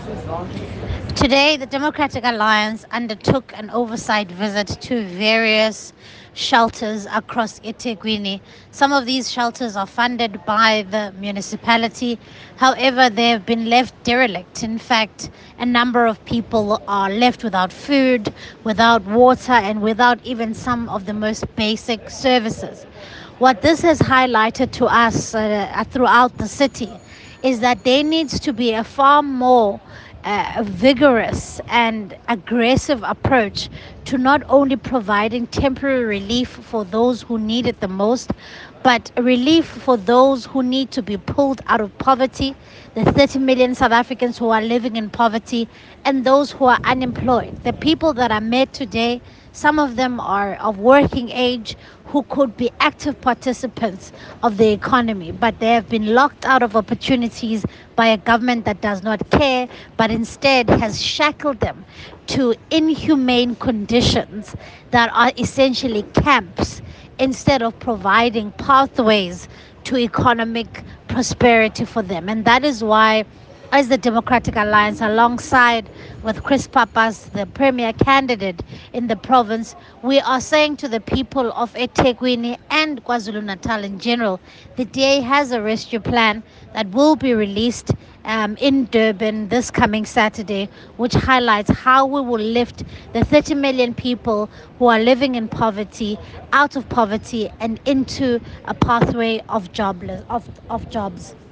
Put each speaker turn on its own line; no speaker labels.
Today, the Democratic Alliance undertook an oversight visit to various shelters across eThekwini. Some of these shelters are funded by the municipality. However, they have been left derelict. In fact, a number of people are left without food, without water, and without even some of the most basic services. What this has highlighted to us throughout the city is that there needs to be a far more vigorous and aggressive approach to not only providing temporary relief for those who need it the most, but relief for those who need to be pulled out of poverty, the 30 million South Africans who are living in poverty, and those who are unemployed. The people that are met today, some of them are of working age who could be active participants of the economy, but they have been locked out of opportunities by a government that does not care, but instead has shackled them to inhumane conditions that are essentially camps instead of providing pathways to economic prosperity for them. And that is why, as the Democratic Alliance, alongside with Chris Papas, the premier candidate in the province, we are saying to the people of eThekwini and KwaZulu Natal in general, the DA has a rescue plan that will be released in Durban this coming Saturday, which highlights how we will lift the 30 million people who are living in poverty out of poverty and into a pathway of jobs.